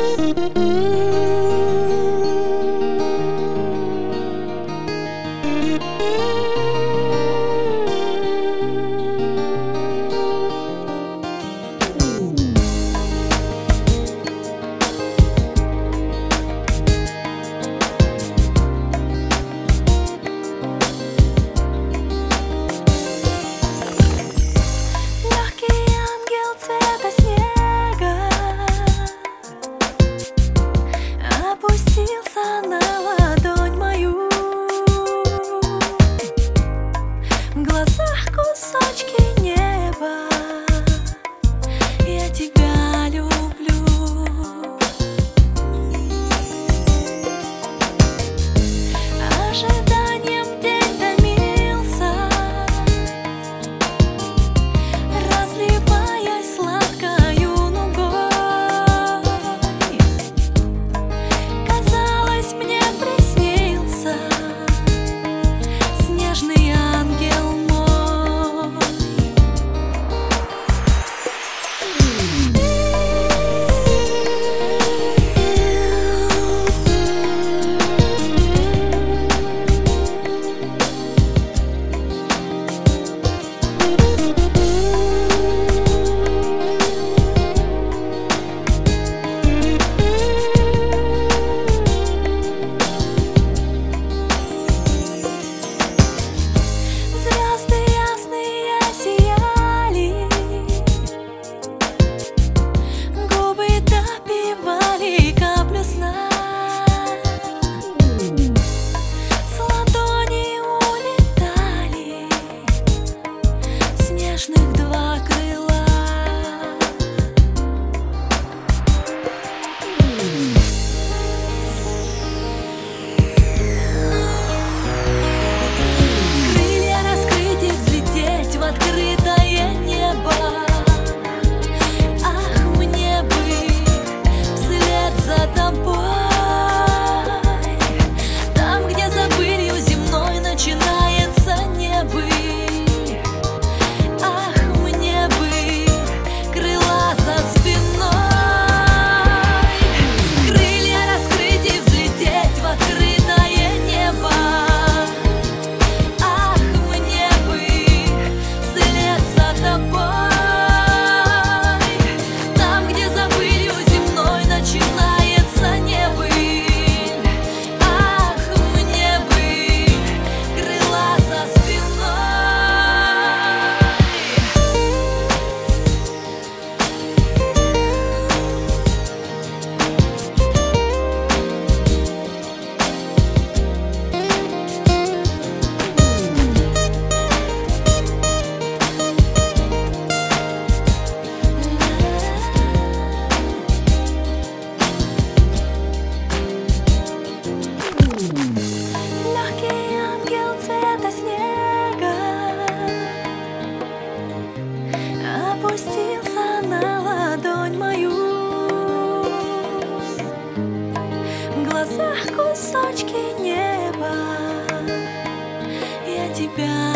Опустился на ладонь мою, в глазах кусочки неба. Я тебя люблю. Ожиданием день томился, разливаясь сладкою нугой. Казалось, мне приснился снежный ангел мой. Звезды ясные сияли, губы допивали каплю сна. С ладони улетали снежных два крыла. Крылья раскрыть и взлететь в открытое небо. Ах, мне бы вслед за тобой, там, где за пылью земной начинается небы. Ах, мне бы крыла за спиной. Крылья раскрыть и взлететь в открытое небо. Ах, мне бы вслед за тобой, там, где за пылью земной начинается небыль. Ах, мне бы крыла за спиной. Легкий ангел цвета снега опустился на ладонь мою, в глазах кусочки неба. Я тебя